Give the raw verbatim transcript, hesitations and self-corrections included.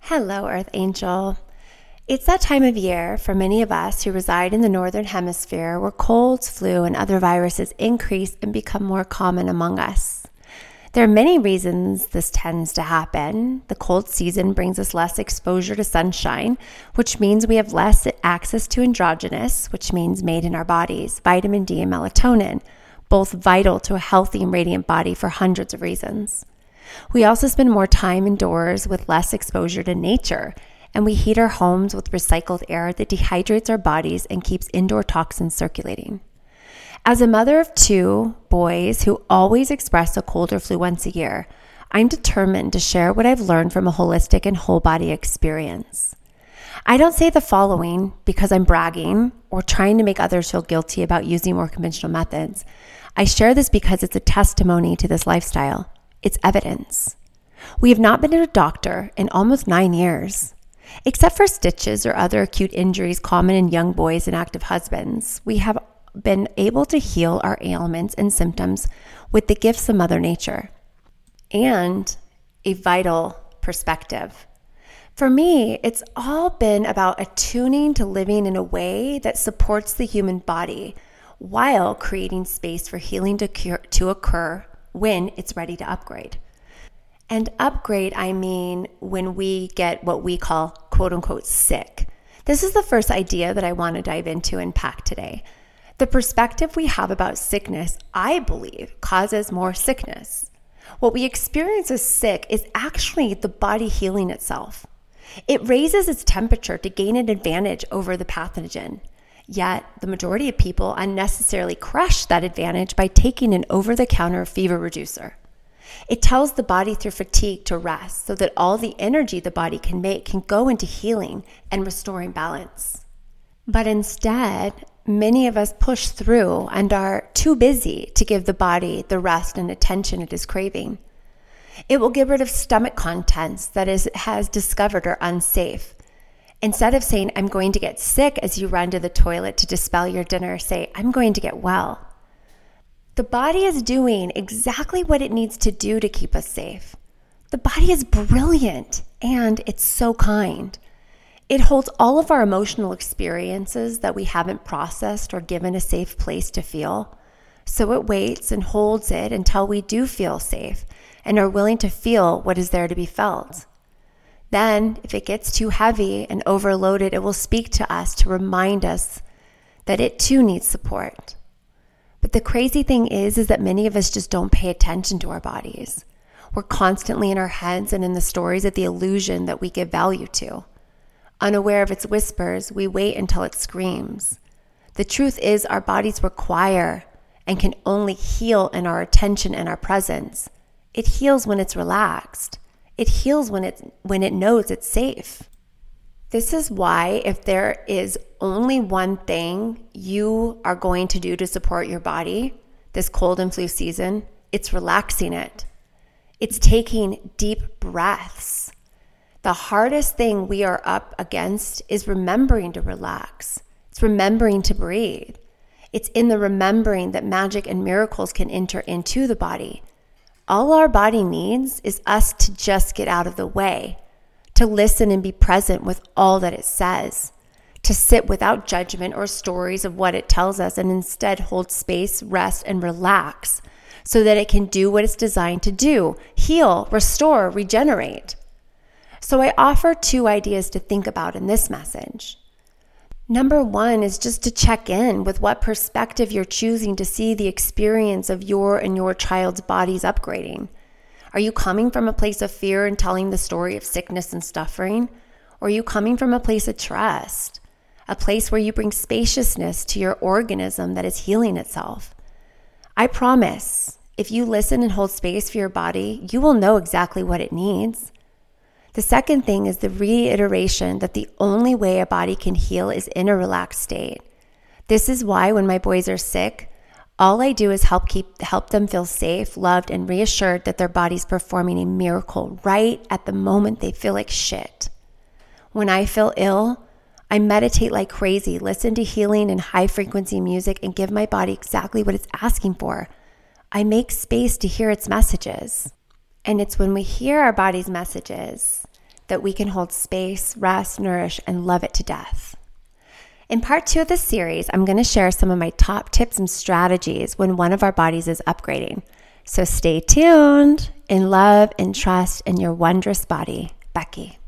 Hello, Earth Angel. It's that time of year for many of us who reside in the Northern Hemisphere where colds, flu, and other viruses increase and become more common among us. There are many reasons this tends to happen. The cold season brings us less exposure to sunshine, which means we have less access to androgenous, which means made in our bodies, vitamin D and melatonin, both vital to a healthy and radiant body for hundreds of reasons. We also spend more time indoors with less exposure to nature, and we heat our homes with recycled air that dehydrates our bodies and keeps indoor toxins circulating. As a mother of two boys who always express a cold or flu once a year, I'm determined to share what I've learned from a holistic and whole body experience. I don't say the following because I'm bragging or trying to make others feel guilty about using more conventional methods. I share this because it's a testimony to this lifestyle. It's evidence. We have not been to a doctor in almost nine years. Except for stitches or other acute injuries common in young boys and active husbands, we have been able to heal our ailments and symptoms with the gifts of Mother Nature and a vital perspective. For me, it's all been about attuning to living in a way that supports the human body while creating space for healing to, cure, to occur when it's ready to upgrade. And upgrade, I mean when we get what we call quote unquote sick. This is the first idea that I want to dive into and pack today. The perspective we have about sickness, I believe, causes more sickness. What we experience as sick is actually the body healing itself. It raises its temperature to gain an advantage over the pathogen. Yet, the majority of people unnecessarily crush that advantage by taking an over-the-counter fever reducer. It tells the body through fatigue to rest so that all the energy the body can make can go into healing and restoring balance. But instead, many of us push through and are too busy to give the body the rest and attention it is craving. It will get rid of stomach contents that it has discovered are unsafe. Instead of saying, I'm going to get sick as you run to the toilet to dispel your dinner, say, I'm going to get well. The body is doing exactly what it needs to do to keep us safe. The body is brilliant and it's so kind. It holds all of our emotional experiences that we haven't processed or given a safe place to feel. So it waits and holds it until we do feel safe and are willing to feel what is there to be felt. Then, if it gets too heavy and overloaded, it will speak to us to remind us that it too needs support. But the crazy thing is, is that many of us just don't pay attention to our bodies. We're constantly in our heads and in the stories of the illusion that we give value to. Unaware of its whispers, we wait until it screams. The truth is our bodies require and can only heal in our attention and our presence. It heals when it's relaxed. It heals when it, when it knows it's safe. This is why if there is only one thing you are going to do to support your body this cold and flu season, it's relaxing it. It's taking deep breaths. The hardest thing we are up against is remembering to relax. It's remembering to breathe. It's in the remembering that magic and miracles can enter into the body. All our body needs is us to just get out of the way, to listen and be present with all that it says, to sit without judgment or stories of what it tells us and instead hold space, rest, and relax so that it can do what it's designed to do, heal, restore, regenerate. So I offer two ideas to think about in this message. Number one is just to check in with what perspective you're choosing to see the experience of your and your child's bodies upgrading. Are you coming from a place of fear and telling the story of sickness and suffering? Or are you coming from a place of trust, a place where you bring spaciousness to your organism that is healing itself? I promise, if you listen and hold space for your body, you will know exactly what it needs. The second thing is the reiteration that the only way a body can heal is in a relaxed state. This is why when my boys are sick, all I do is help keep help them feel safe, loved, and reassured that their body's performing a miracle right at the moment they feel like shit. When I feel ill, I meditate like crazy, listen to healing and high-frequency music, and give my body exactly what it's asking for. I make space to hear its messages. And it's when we hear our body's messages that we can hold space, rest, nourish, and love it to death. In part two of this series, I'm going to share some of my top tips and strategies when one of our bodies is upgrading. So stay tuned. In love and trust in your wondrous body, Becky.